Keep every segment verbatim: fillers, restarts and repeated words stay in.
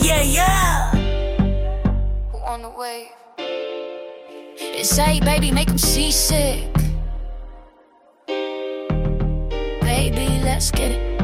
Yeah, yeah. Who on the wave? They say, baby, make them seasick. Baby, let's get it.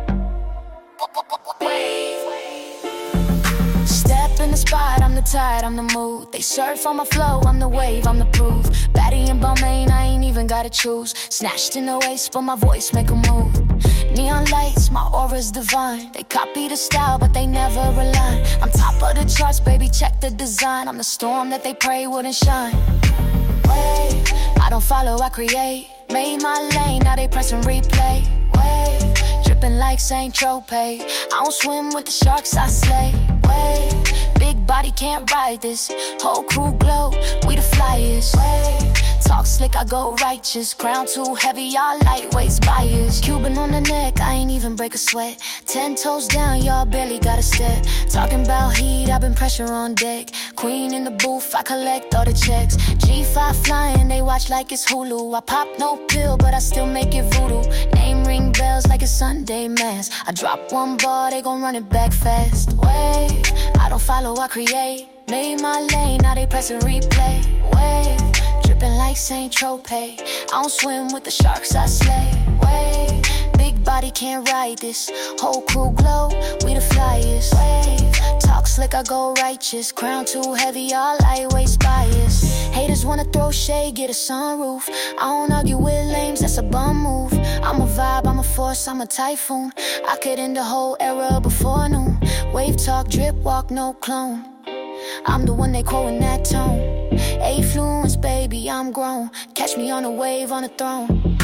Step in the spot, I'm the tide, I'm the mood. They surf on my flow, I'm the wave, I'm the proof. Batty and Balmain, I ain't even gotta choose. Snatched in the waist, but my voice make a move. Neon lights, my aura's divine. They copy the style, but they never rely. I'm top of the charts, baby, check the design. I'm the storm that they pray wouldn't shine. Wait, I don't follow, I create. Made my lane, now they press and replay. Wait, dripping like Saint Tropez. I don't swim with the sharks, I slay. Wait, big body can't ride this. Whole crew glow, we the flyers. Wait, talk slick, I go righteous. Crown too heavy, y'all lightweights biased. Cuban on the neck, I ain't even break a sweat. Ten toes down, y'all barely got a step. Talking about heat, I've been pressure on deck. Queen in the booth, I collect all the checks. G five flying, they watch like it's Hulu. I pop no pill, but I still make it voodoo. Name ring bells like it's Sunday mass. I drop one bar, they gon' run it back fast. Wait, I don't follow, I create. Made my lane, now they press and replay. Wait, dripping like Saint Tropez. I don't swim with the sharks, I slay. Wait, big body can't ride this. Whole crew glow, we the flyers. Wave, talk slick, I go righteous. Crown too heavy, all lightweights biased. Haters wanna throw shade, get a sunroof. I don't argue with lames, that's a bum move. I'm a vibe, I'm a force, I'm a typhoon. I could end the whole era before noon. Wave talk, drip walk, no clone. I'm the one they quote in that tone. Affluence, baby, I'm grown. Catch me on a wave, on a throne.